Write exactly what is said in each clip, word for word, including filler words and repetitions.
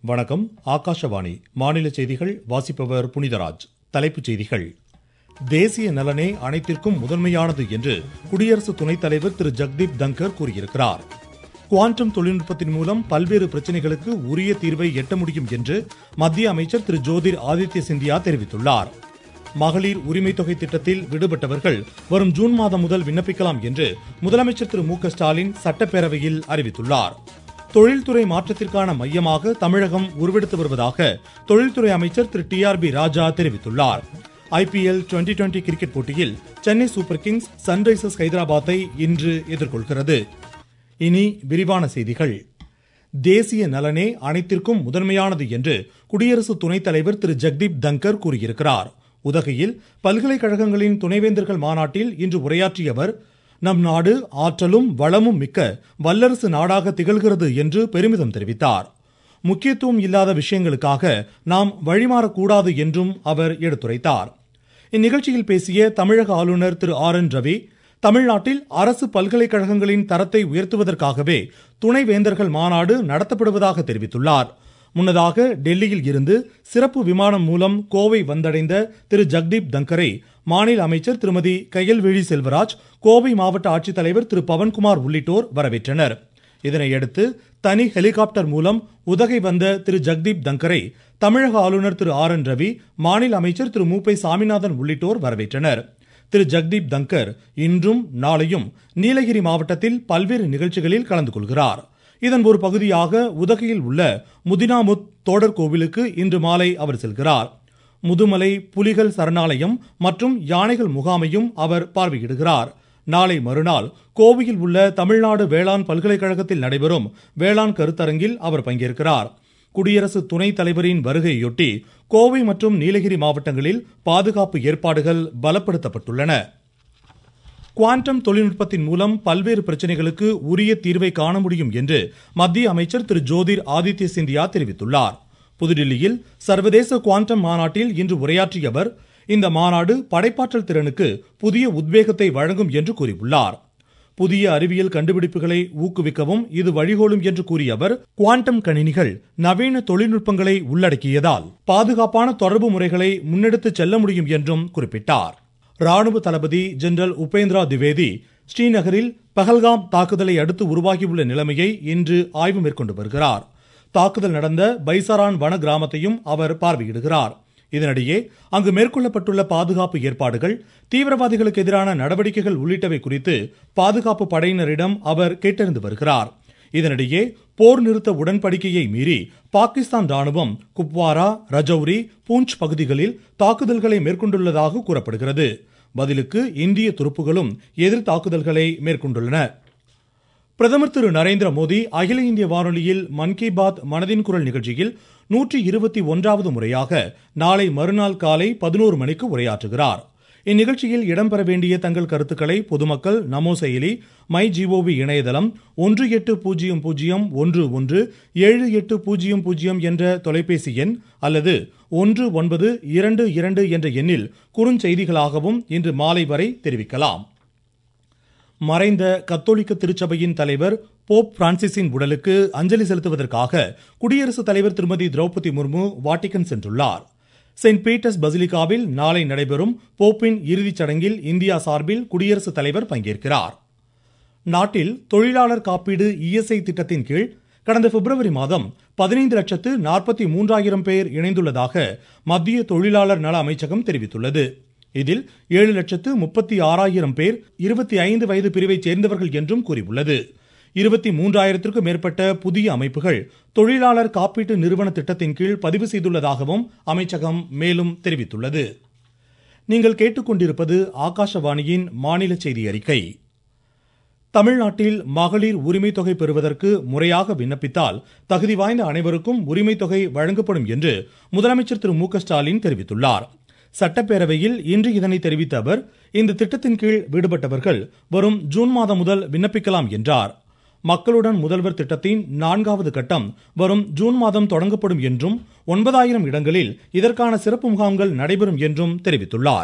வணக்கம். ஆகாஷவாணி மாநில செய்திகள் வாசிப்பவர் புனிதராஜ். தலைப்புச் செய்திகள். தேசிய நலனே அனைத்திற்கும் முதன்மையானது என்று குடியரசு துணைத் தலைவர் திரு ஜக்தீப் தங்கர் கூறியிருக்கிறார். குவாண்டம் தொழில்நுட்பத்தின் மூலம் பல்வேறு பிரச்சினைகளுக்கு உரிய தீர்வை எட்ட முடியும் என்று மத்திய அமைச்சர் திரு ஜோதிர் ஆதித்ய சிந்தியா தெரிவித்துள்ளார். மகளிர் உரிமை தொகை திட்டத்தில் விடுபட்டவர்கள் வரும் ஜூன் மாதம் முதல் விண்ணப்பிக்கலாம் என்று முதலமைச்சர் திரு மு க ஸ்டாலின் சட்டப்பேரவையில் அறிவித்துள்ளார். தொழில்துறை மாற்றத்திற்கான மையமாக தமிழகம் உருவெடுத்து வருவதாக தொழில்துறை அமைச்சர் திரு டி ஆர் பி ராஜா தெரிவித்துள்ளார். I P L twenty twenty cricket போட்டியில் சென்னை சூப்பர் கிங்ஸ் சன்ரைசர்ஸ் ஹைதராபாத்தை இன்று எதிர்கொள்கிறது. இனி விரிவான செய்திகள். தேசிய நலனே அனைத்திற்கும் முதன்மையானது என்று குடியரசு துணைத் தலைவர் திரு ஜக்தீப் தங்கர் கூறியிருக்கிறார். உதகையில் பல்கலைக்கழகங்களின் துணைவேந்தர்கள் மாநாட்டில் இன்று உரையாற்றிய அவர், நம் நாடு ஆற்றலும் வளமும் மிக்க வல்லரசு நாடாக திகழ்கிறது என்று பெருமிதம் தெரிவித்தார். முக்கியத்துவம் இல்லாத விஷயங்களுக்காக நாம் வழிமாறக்கூடாது என்றும் அவர் எடுத்துரைத்தார். இந்நிகழ்ச்சியில் பேசிய தமிழக ஆளுநர் திரு ஆர் என் ரவி, தமிழ்நாட்டில் அரசு பல்கலைக்கழகங்களின் தரத்தை உயர்த்துவதற்காகவே துணைவேந்தர்கள் மாநாடு நடத்தப்படுவதாக தெரிவித்துள்ளார். முன்னதாக டெல்லியில் இருந்து சிறப்பு விமானம் மூலம் கோவை வந்தடைந்த திரு ஜக்தீப் தங்கரை மாநில அமைச்சர் திருமதி கயல்விழி செல்வராஜ், கோவை மாவட்ட ஆட்சித்தலைவர் திரு பவன்குமார் உள்ளிட்டோர் வரவேற்றனர். இதனையடுத்து தனி ஹெலிகாப்டர் மூலம் உதகை வந்த திரு ஜக்தீப் தங்கரை தமிழக ஆளுநர் திரு ஆர் என் ரவி, மாநில அமைச்சர் திரு மு பை சாமிநாதன் உள்ளிட்டோர் வரவேற்றனர். திரு ஜக்தீப் தங்கர் இன்றும் நாளையும் நீலகிரி மாவட்டத்தில் பல்வேறு நிகழ்ச்சிகளில் கலந்து கொள்கிறார். இதன் ஒரு பகுதியாக உதகையில் உள்ள முதினாமுத் தோடர் கோவிலுக்கு இன்று மாலை அவர் செல்கிறார். முதுமலை புலிகள் சரணாலயம் மற்றும் யானைகள் முகாமையும் அவர் பார்வையிடுகிறார். நாளை மறுநாள் கோவையில் உள்ள தமிழ்நாடு வேளாண் பல்கலைக்கழகத்தில் நடைபெறும் வேளாண் கருத்தரங்கில் அவர் பங்கேற்கிறார். குடியரசு துணைத் தலைவரின் வருகையொட்டி கோவை மற்றும் நீலகிரி மாவட்டங்களில் பாதுகாப்பு ஏற்பாடுகள் பலப்படுத்தப்பட்டுள்ளன. குவாண்டம் தொழில்நுட்பத்தின் மூலம் பல்வேறு பிரச்சனைகளுக்கு உரிய தீர்வை காண முடியும் என்று மத்திய அமைச்சர் திரு ஜோதிர் ஆதித்ய சிந்தியா தெரிவித்துள்ளார். புதுடில்லியில் சர்வதேச குவாண்டம் மாநாட்டில் இன்று உரையாற்றிய அவர், இந்த மாநாடு படைப்பாற்றல் திறனுக்கு புதிய உத்வேகத்தை வழங்கும் என்று கூறியுள்ளார். புதிய அறிவியல் கண்டுபிடிப்புகளை ஊக்குவிக்கவும் இது வழிகோலும் என்று கூறிய அவர், குவாண்டம் கணினிகள் நவீன தொழில்நுட்பங்களை உள்ளடக்கியதால் பாதுகாப்பான தொடர்பு முறைகளை முன்னெடுத்துச் செல்ல முடியும் என்றும் குறிப்பிட்டார். ராணுவ தளபதி ஜெனரல் உபேந்திரா திவேதி ஸ்ரீநகரில் பஹல்காம் தாக்குதலை அடுத்து உருவாகியுள்ள நிலைமையை இன்று ஆய்வு மேற்கொண்டு வருகிறார். தாக்குதல் நடந்த பைசாரான் வன கிராமத்தையும் அவர் பார்வையிடுகிறார். இதனிடையே அங்கு மேற்கொள்ளப்பட்டுள்ள பாதுகாப்பு ஏற்பாடுகள், தீவிரவாதிகளுக்கு எதிரான நடவடிக்கைகள் உள்ளிட்டவை குறித்து பாதுகாப்பு படையினரிடம் அவர் கேட்டறிந்து வருகிறார். இதனிடையே போர் நிறுத்த உடன்படிக்கையை மீறி பாகிஸ்தான் ராணுவம் குப்வாரா, ரஜௌரி, பூஞ்ச் பகுதிகளில் தாக்குதல்களை மேற்கொண்டுள்ளதாக கூறப்படுகிறது. பதிலுக்கு இந்திய துருப்புகளும் எதிர் தாக்குதல்களை மேற்கொண்டுள்ளன. பிரதமர் திரு நரேந்திர மோடி அகில இந்திய வானொலியில் மன் கி பாத் மனதின் குரல் நிகழ்ச்சியில் நூற்றி இருபத்தி ஒன்றாவது முறையாக நாளை மறுநாள் காலை பதினோரு மணிக்கு உரையாற்றுகிறார். இந்நிகழ்ச்சியில் இடம்பெற வேண்டிய தங்கள் கருத்துக்களை பொதுமக்கள் நமோ செயலி, மை ஜிஓவி இணையதளம், ஒன்று எட்டு பூஜ்ஜியம் பூஜ்ஜியம் ஒன்று ஒன்று ஏழு எட்டு பூஜ்ஜியம் பூஜ்ஜியம் என்ற தொலைபேசி எண் அல்லது ஒன்று ஒன்பது இரண்டு இரண்டு என்ற எண்ணில் குறுஞ்செய்திகளாகவும் இன்று மாலை வரை தெரிவிக்கலாம். மறைந்த கத்தோலிக்க திருச்சபையின் தலைவர் போப் பிரான்சிஸின் உடலுக்கு அஞ்சலி செலுத்துவதற்காக குடியரசுத் தலைவர் திருமதி திரௌபதி முர்மு வாட்டிகன் சென்றுள்ளார். செயின்ட் பீட்டர்ஸ் பசிலிகாவில் நாளை நடைபெறும் போப்பின் இறுதிச் சடங்கில் இந்தியா சார்பில் குடியரசுத் தலைவர் பங்கேற்கிறார். நாட்டில் தொழிலாளர் காப்பீடு இ எஸ் ஐ திட்டத்தின் கீழ் கடந்த பிப்ரவரி மாதம் பதினைந்து லட்சத்து நாற்பத்தி மூன்றாயிரம் பேர் இணைந்துள்ளதாக மத்திய தொழிலாளர் நல அமைச்சகம் தெரிவித்துள்ளது. இதில் ஏழு லட்சத்து முப்பத்தி ஆறாயிரம் பேர் இருபத்தி ஐந்து வயது பிரிவைச் சேர்ந்தவர்கள் என்றும் கூறியுள்ளது. இருபத்தி மூன்றாயிரத்திற்கும் மேற்பட்ட புதிய அமைப்புகள் தொழிலாளர் காப்பீட்டு நிறுவன திட்டத்தின் கீழ் பதிவு செய்துள்ளதாகவும் அமைச்சகம் மேலும் தெரிவித்துள்ளது. நீங்கள் கேட்டுக்கொண்டிருப்பது ஆகாஷவாணியின் மாநில செய்தி அறிக்கை. தமிழ்நாட்டில் மகளிர் உரிமை தொகை பெறுவதற்கு முறையாக விண்ணப்பித்தால் தகுதி வாய்ந்த அனைவருக்கும் உரிமை தொகை வழங்கப்படும் என்று முதலமைச்சர் திரு மு க ஸ்டாலின் தெரிவித்துள்ளார். சட்டப்பேரவையில் இன்று இதனை தெரிவித்த அவர், இந்த திட்டத்தின் கீழ் விடுபட்டவர்கள் வரும் ஜூன் மாதம் முதல் விண்ணப்பிக்கலாம் என்றார். மக்களுடன் முதல்வர் திட்டத்தின் நான்காவது கட்டம் வரும் ஜூன் மாதம் தொடங்கப்படும் என்றும் ஒன்பதாயிரம் இடங்களில் இதற்கான சிறப்பு முகாம்கள் நடைபெறும் என்றும் தெரிவித்துள்ளார்.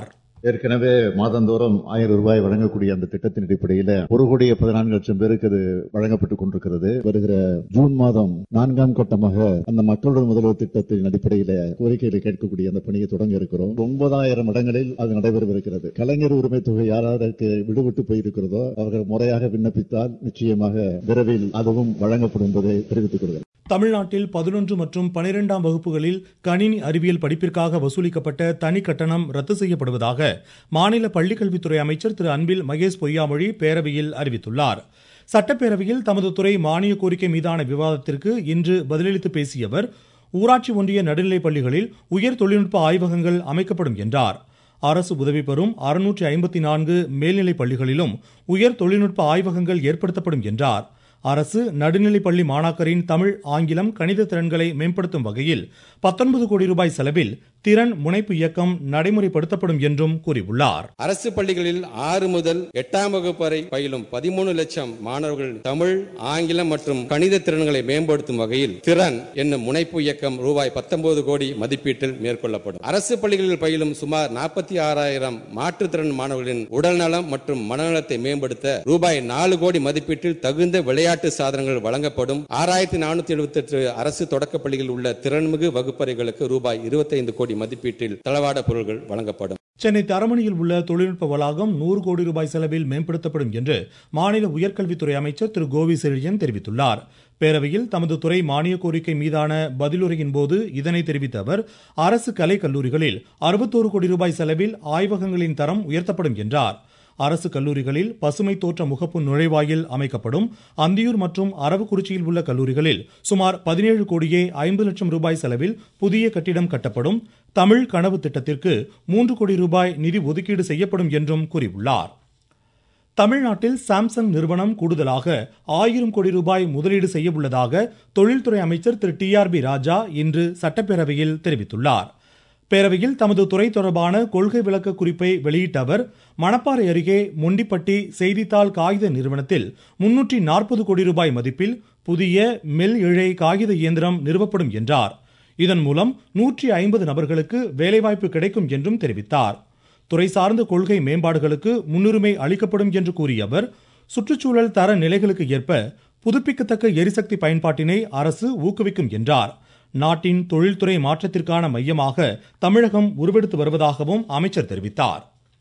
ஏற்கனவே மாதந்தோறும் ஆயிரம் ரூபாய் வழங்கக்கூடிய அந்த திட்டத்தின் அடிப்படையில் ஒரு கோடியே பதினான்கு லட்சம் பேருக்கு அது வழங்கப்பட்டுக் கொண்டிருக்கிறது. வருகிற ஜூன் மாதம் நான்காம் கட்டமாக அந்த மக்களுடன் முதல்வர் திட்டத்தின் அடிப்படையில் கோரிக்கைகளை கேட்கக்கூடிய அந்த பணியை தொடங்க இருக்கிறோம். ஒன்பதாயிரம் இடங்களில் அது நடைபெறவிருக்கிறது. கலைஞர் உரிமை தொகை யாராருக்கு விடுவிட்டு போயிருக்கிறதோ அவர்கள் முறையாக விண்ணப்பித்தால் நிச்சயமாக விரைவில் அதுவும் வழங்கப்படும் என்பதை தெரிவித்துக் கொள்கிறேன். தமிழ்நாட்டில் பதினொன்று மற்றும் பனிரெண்டாம் வகுப்புகளில் கணினி அறிவியல் படிப்பிற்காக வசூலிக்கப்பட்ட தனி கட்டணம் ரத்து செய்யப்படுவதாக மாநில பள்ளிக்கல்வித்துறை அமைச்சர் திரு அன்பில் மகேஷ் பொய்யாமொழி பேரவையில் அறிவித்துள்ளார். சட்டப்பேரவையில் தமது துறை மானிய கோரிக்கை மீதான விவாதத்திற்கு இன்று பதிலளித்து பேசிய அவர், ஊராட்சி ஒன்றிய நடுநிலைப் பள்ளிகளில் உயர் தொழில்நுட்ப ஆய்வகங்கள் அமைக்கப்படும் என்றார். அரசு உதவி பெறும் அறுநூற்றி ஐம்பத்தி நான்கு மேல்நிலைப் பள்ளிகளிலும் உயர் தொழில்நுட்ப ஆய்வகங்கள் ஏற்படுத்தப்படும் என்றார். அரசு நடுநிலைப் பள்ளி மாணாக்கரின் தமிழ், ஆங்கிலம், கணித திறன்களை மேம்படுத்தும் வகையில் பத்தொன்பது கோடி ரூபாய் செலவில் திறன் முனைப்பு இயக்கம் நடைமுறைப்படுத்தப்படும் என்றும் கூறியுள்ளார். அரசு பள்ளிகளில் ஆறு முதல் எட்டாம் வகுப்பு வரை பயிலும் பதிமூணு லட்சம் மாணவர்கள் தமிழ், ஆங்கிலம் மற்றும் கணித திறன்களை மேம்படுத்தும் வகையில் திறன் என்னும் முனைப்பு இயக்கம் ரூபாய் பத்தொன்பது கோடி மதிப்பீட்டில் மேற்கொள்ளப்படும். அரசு பள்ளிகளில் பயிலும் சுமார் நாற்பத்தி ஆறாயிரம் மாற்றுத்திறன் மாணவர்களின் உடல்நலம் மற்றும் மனநலத்தை மேம்படுத்த ரூபாய் நாலு கோடி மதிப்பீட்டில் தகுந்த விளையாட்டு சாதனங்கள் வழங்கப்படும். ஆறாயிரத்தி நானூத்தி எழுபத்தி எட்டு அரசு தொடக்க பள்ளிகளில் உள்ள திறன்மிகு வகுப்பறைகளுக்கு ரூபாய் இருபத்தி ஐந்து கோடி மதிப்பீட்டில் தளவாட பொருட்கள் வழங்கப்படும். சென்னை தரமணியில் உள்ள தொழில்நுட்ப வளாகம் நூறு கோடி ரூபாய் செலவில் மேம்படுத்தப்படும் என்று மாநில உயர்கல்வித்துறை அமைச்சர் திரு கோவி செழியன் தெரிவித்துள்ளார். பேரவையில் தமது துறை மானிய கோரிக்கை மீதான பதிலுரையின் போது இதனை தெரிவித்த அவர், அரசு கலை கல்லூரிகளில் அறுபத்தோரு கோடி ரூபாய் செலவில் ஆய்வகங்களின் தரம் உயர்த்தப்படும் என்றார். அரசு கல்லூரிகளில் பசுமை தோற்ற முகப்பு நுழைவாயில் அமைக்கப்படும். அந்தியூர் மற்றும் அரவக்குறிச்சியில் உள்ள கல்லூரிகளில் சுமார் பதினேழு கோடியே ஐம்பது லட்சம் ரூபாய் செலவில் புதிய கட்டிடம் கட்டப்படும். தமிழ் கனவு திட்டத்திற்கு மூன்று கோடி ரூபாய் நிதி ஒதுக்கீடு செய்யப்படும் என்றும் கூறியுள்ளார். தமிழ்நாட்டில் சாம்சங் நிறுவனம் கூடுதலாக ஆயிரம் கோடி ரூபாய் முதலீடு செய்ய உள்ளதாக தொழில்துறை அமைச்சர் திரு டி ஆர் பி ராஜா இன்று சட்டப்பேரவையில் தெரிவித்துள்ளார். பேரவையில் தமது துறை தொடர்பான கொள்கை விளக்க குறிப்பை வெளியிட்ட அவர், மணப்பாறை அருகே மொண்டிப்பட்டி செய்தித்தாள் காகித நிறுவனத்தில் முன்னூற்றி நாற்பது கோடி ரூபாய் மதிப்பில் புதிய மெல் இழை காகித இயந்திரம் நிறுவப்படும் என்றார். இதன் மூலம் நூற்றி ஐம்பது நபர்களுக்கு வேலைவாய்ப்பு கிடைக்கும் என்றும் தெரிவித்தார். துறை சார்ந்த கொள்கை மேம்பாடுகளுக்கு முன்னுரிமை அளிக்கப்படும் என்று கூறிய அவர், சுற்றுச்சூழல் தர நிலைகளுக்கு ஏற்ப புதுப்பிக்கத்தக்க எரிசக்தி பயன்பாட்டினை அரசு ஊக்குவிக்கும் என்றார். நாட்டின் தொழில்துறை மாற்றத்திற்கான மையமாக தமிழகம் உருவெடுத்து வருவதாகவும் அமைச்சர் தெரிவித்தார்.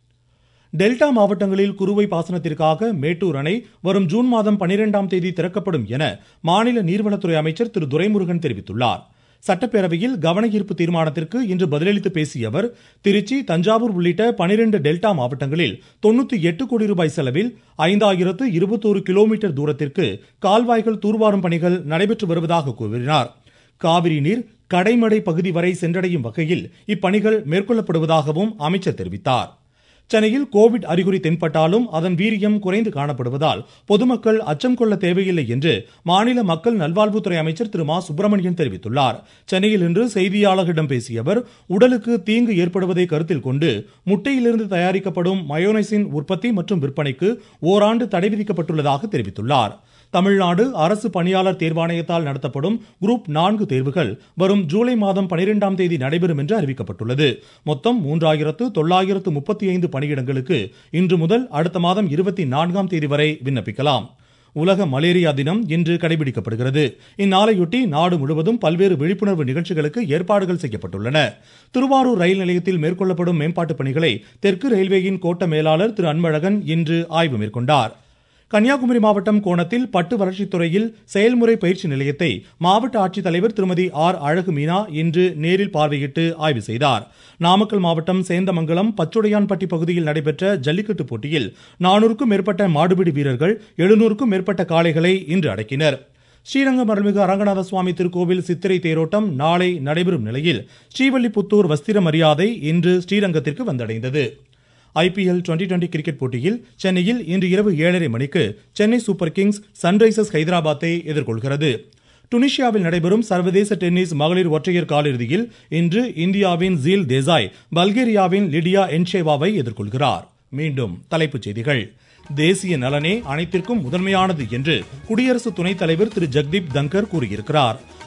டெல்டா மாவட்டங்களில் குறுவை பாசனத்திற்காக மேட்டூர் அணை வரும் ஜூன் மாதம் பனிரெண்டாம் தேதி திறக்கப்படும் என மாநில நீர்வளத்துறை அமைச்சர் திரு துரைமுருகன் தெரிவித்துள்ளார். சட்டப்பேரவையில் கவன ஈர்ப்பு தீர்மானத்திற்கு இன்று பதிலளித்து பேசிய அவர், திருச்சி, தஞ்சாவூர் உள்ளிட்ட பனிரெண்டு டெல்டா மாவட்டங்களில் தொண்ணூத்தி எட்டு கோடி ரூபாய் செலவில் ஐந்தாயிரத்து இருபத்தோரு கிலோமீட்டர் தூரத்திற்கு கால்வாய்கள் தூர்வாரும் பணிகள் நடைபெற்று வருவதாக கூறினார். காவிரி நீர் கடைமடை பகுதி வரை சென்றடையும் வகையில் இப்பணிகள் மேற்கொள்ளப்படுவதாகவும் அமைச்சர் தெரிவித்தார். சென்னையில் கோவிட் அறிகுறி தென்பட்டாலும் அதன் வீரியம் குறைந்து காணப்படுவதால் பொதுமக்கள் அச்சம் கொள்ள தேவையில்லை என்று மாநில மக்கள் நல்வாழ்வுத்துறை அமைச்சர் திரு மா சுப்பிரமணியன் தெரிவித்துள்ளார். சென்னையில் இன்று செய்தியாளர்களிடம் பேசிய அவர், உடலுக்கு தீங்கு ஏற்படுவதை கருத்தில் கொண்டு முட்டையிலிருந்து தயாரிக்கப்படும் மயோனைசின் உற்பத்தி மற்றும் விற்பனைக்கு ஓராண்டு தடை விதிக்கப்பட்டுள்ளதாக தெரிவித்துள்ளார். தமிழ்நாடு அரசு பணியாளர் தேர்வாணையத்தால் நடத்தப்படும் குரூப் நான்கு தேர்வுகள் வரும் ஜூலை மாதம் பனிரெண்டாம் தேதி நடைபெறும் என்று அறிவிக்கப்பட்டுள்ளது. மொத்தம் மூன்றாயிரத்து தொள்ளாயிரத்து முப்பத்தி ஐந்து பணியிடங்களுக்கு இன்று முதல் அடுத்த மாதம் இருபத்தி நான்காம் தேதி வரை விண்ணப்பிக்கலாம். உலக மலேரியா தினம் இன்று கடைபிடிக்கப்படுகிறது. இந்நாளையொட்டி நாடு முழுவதும் பல்வேறு விழிப்புணர்வு நிகழ்ச்சிகளுக்கு ஏற்பாடுகள் செய்யப்பட்டுள்ளன. திருவாரூர் ரயில் நிலையத்தில் மேற்கொள்ளப்படும் மேம்பாட்டு பணிகளை தெற்கு ரயில்வேயின் கோட்ட மேலாளர் திரு அன்பழகன் இன்று ஆய்வு மேற்கொண்டார். கன்னியாகுமரி மாவட்டம் கோணத்தில் பட்டு வளர்ச்சித்துறையில் செயல்முறை பயிற்சி நிலையத்தை மாவட்ட ஆட்சித்தலைவர் திருமதி ஆர் அழகு மீனா இன்று நேரில் பார்வையிட்டு ஆய்வு செய்தார். நாமக்கல் மாவட்டம் சேந்தமங்கலம் பச்சுடையான்பட்டி பகுதியில் நடைபெற்ற ஜல்லிக்கட்டு போட்டியில் நானூறுக்கும் மேற்பட்ட மாடுபிடி வீரர்கள் எழுநூறுக்கும் மேற்பட்ட காளைகளை இன்று அடக்கினர். ஸ்ரீரங்கம் அருள்மிகு அரங்கநாத சுவாமி திருக்கோவில் சித்திரை தேரோட்டம் நாளை நடைபெறும் நிலையில் ஸ்ரீவல்லிபுத்தூர் வஸ்திர மரியாதை இன்று ஸ்ரீரங்கத்திற்கு வந்தடைந்தது. ஐபிஎல் டுவெண்டி டுவெண்டி கிரிக்கெட் போட்டியில் சென்னையில் இன்று இரவு ஏழரை மணிக்கு சென்னை சூப்பர் கிங்ஸ் சன்ரைசர்ஸ் ஹைதராபாத்தை எதிர்கொள்கிறது. டுனிஷியாவில் நடைபெறும் சர்வதேச டென்னிஸ் மகளிர் ஒற்றையர் காலிறுதியில் இன்று இந்தியாவின் ஜீல் தேசாய் பல்கேரியாவின் லிடியா என்ஷேவாவை எதிர்கொள்கிறார். மீண்டும் தலைப்புச் செய்திகள். தேசிய நலனே அனைத்திற்கும் முதன்மையானது என்று குடியரசு துணைத் தலைவர் திரு ஜக்தீப் தங்கர் கூறியிருக்கிறார்.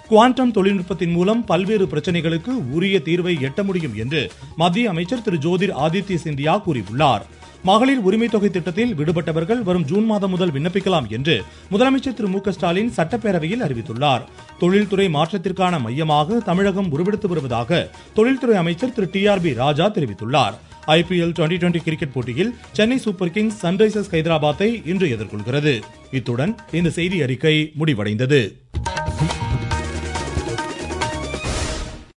குவாண்டம் தொழில்நுட்பத்தின் மூலம் பல்வேறு பிரச்சனைகளுக்கு உரிய தீர்வை எட்ட முடியும் என்று மத்திய அமைச்சர் திரு ஜோதிர் ஆதித்ய சிந்தியா கூறியுள்ளார். மகளிர் உரிமை தொகை திட்டத்தில் விடுபட்டவர்கள் வரும் ஜூன் மாதம் முதல் விண்ணப்பிக்கலாம் என்று முதலமைச்சர் திரு மு க ஸ்டாலின் சட்டப்பேரவையில் அறிவித்துள்ளார். தொழில்துறை மாற்றத்திற்கான மையமாக தமிழகம் உருவெடுத்து வருவதாக தொழில்துறை அமைச்சர் திரு டி ஆர் பி ராஜா தெரிவித்துள்ளார். I P L twenty twenty cricket போட்டியில் சென்னை சூப்பர் கிங்ஸ் சன்ரைசர்ஸ் ஹைதராபாத்தை இன்று எதிர்கொள்கிறது. இத்துடன் இந்த செய்தி அறிக்கை முடிவடைந்தது.